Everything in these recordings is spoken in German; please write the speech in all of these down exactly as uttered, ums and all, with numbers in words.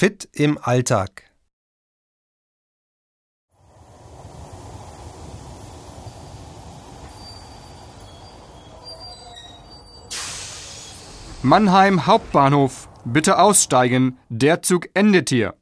Fit im Alltag. Mannheim Hauptbahnhof. Bitte aussteigen. Der Zug endet hier.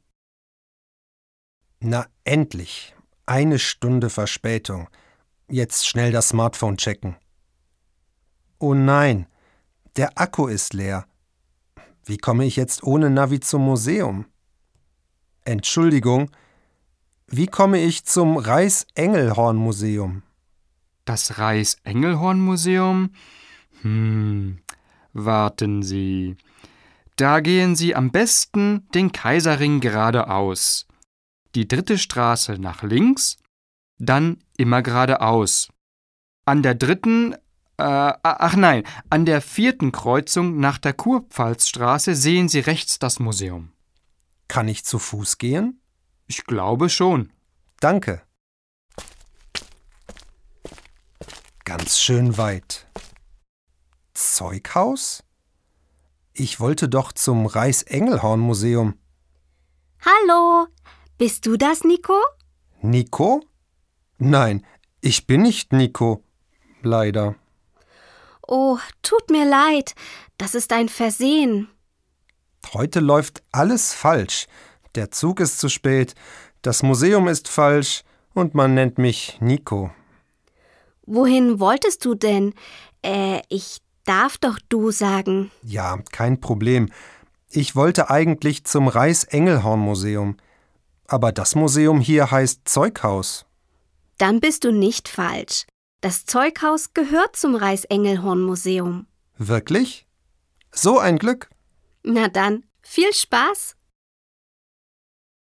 Na endlich. Eine Stunde Verspätung. Jetzt schnell das Smartphone checken. Oh nein, der Akku ist leer. Wie komme ich jetzt ohne Navi zum Museum? Entschuldigung, wie komme ich zum Reichsengelhorn-Museum? Das Reichsengelhorn-Museum? Hm, warten Sie. Da gehen Sie am besten den Kaiserring geradeaus. Die dritte Straße nach links, dann immer geradeaus. An der dritten, äh, ach nein, an der vierten Kreuzung nach der Kurpfalzstraße sehen Sie rechts das Museum. Kann ich zu Fuß gehen? Ich glaube schon. Danke. Ganz schön weit. Zeughaus? Ich wollte doch zum Reichsengelhorn-Museum. Hallo, bist du das, Nico? Nico? Nein, ich bin nicht Nico. Leider. Oh, tut mir leid, das ist ein Versehen. Heute läuft alles falsch. Der Zug ist zu spät, das Museum ist falsch und man nennt mich Nico. Wohin wolltest du denn? Äh, ich darf doch du sagen. Ja, kein Problem. Ich wollte eigentlich zum Reichsengelhorn-Museum. Aber das Museum hier heißt Zeughaus. Dann bist du nicht falsch. Das Zeughaus gehört zum Reichsengelhorn-Museum. Wirklich? So ein Glück. Na dann, viel Spaß!